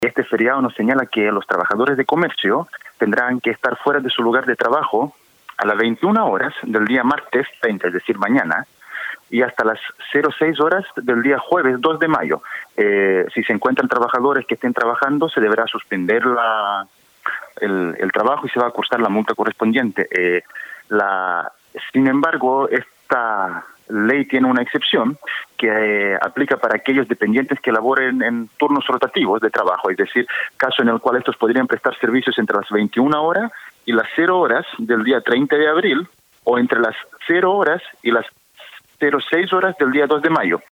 Este feriado nos señala que los trabajadores de comercio tendrán que estar fuera de su lugar de trabajo a las 21 horas del día martes 30, es decir, mañana, y hasta las 06 horas del día jueves 2 de mayo. Si se encuentran trabajadores que estén trabajando, se deberá suspender el trabajo y se va a cursar la multa correspondiente. Sin embargo, esta ley tiene una excepción que aplica para aquellos dependientes que laboren en turnos rotativos de trabajo, es decir, caso en el cual estos podrían prestar servicios entre las 21 horas y las 0 horas del día 30 de abril o entre las 0 horas y las 06 horas del día 2 de mayo.